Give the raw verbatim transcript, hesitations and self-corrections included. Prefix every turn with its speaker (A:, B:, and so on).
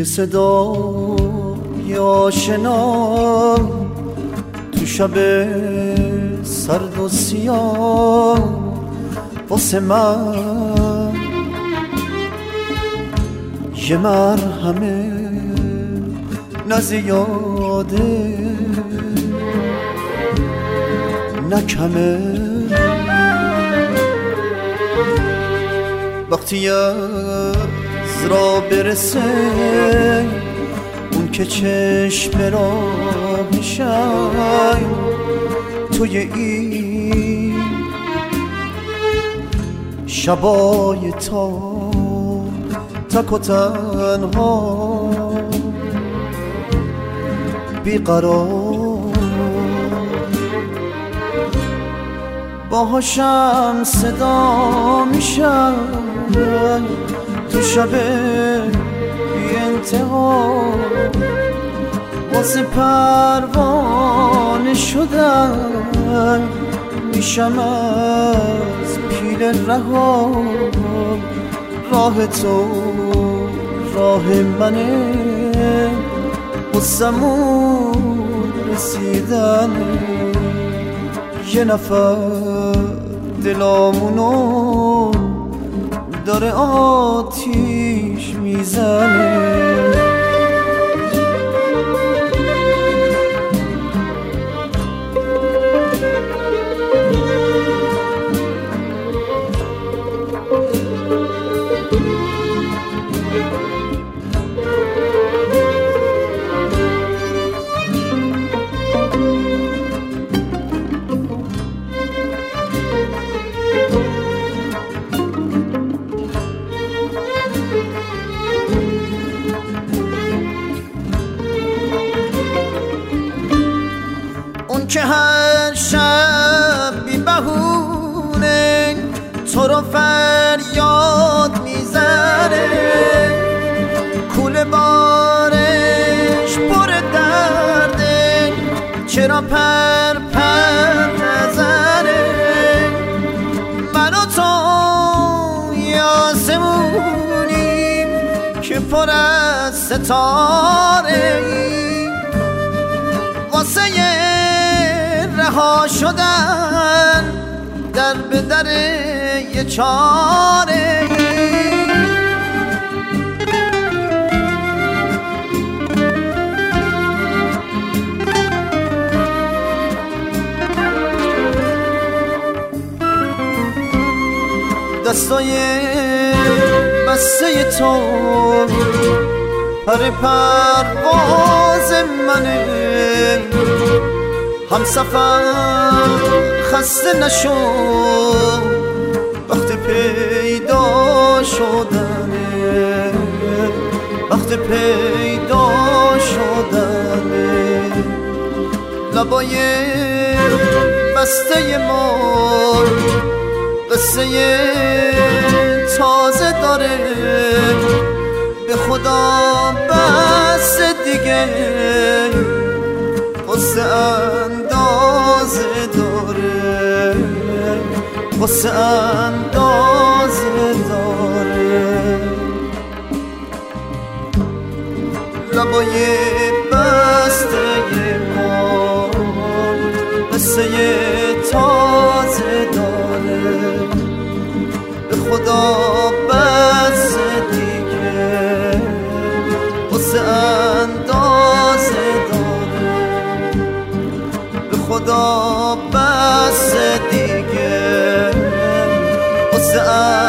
A: صدای آشنا تو شب سرد و سیاه واسه من یه مرهمه نه زیاده نه کمه. وقتی از را برسه اون که چشم را میشن توی این شبای تا تک و تنها بیقرار باهاشم صدا میشن تو شب بی انتها واسه پروانه شدن میشم از پیل رها. راه تو راه منه واسمون رسیدن یه نفر دلامونو داره آتیش میزنه. که هر شب بی بهونه تو رو فریاد میزنه کوله بارش پر درده چرا پر پر نزنه. من و تو آسمونیم که پر از ستاره ای واسه رها شدن در به در یه چاره ای. دستای بسته تو پر پرواز منه هم سفر خسته نشو وقت پیدا شدنه وقت پیدا شدنه. لبای بسته ما قصه تازه داره به خدا بس دیگه قصه اندازه داره قصه اندازه داره. لبای بسته ما قصه تازه داره به خدا بس دیگه قصه اندازه داره خدا بس دیگه قصه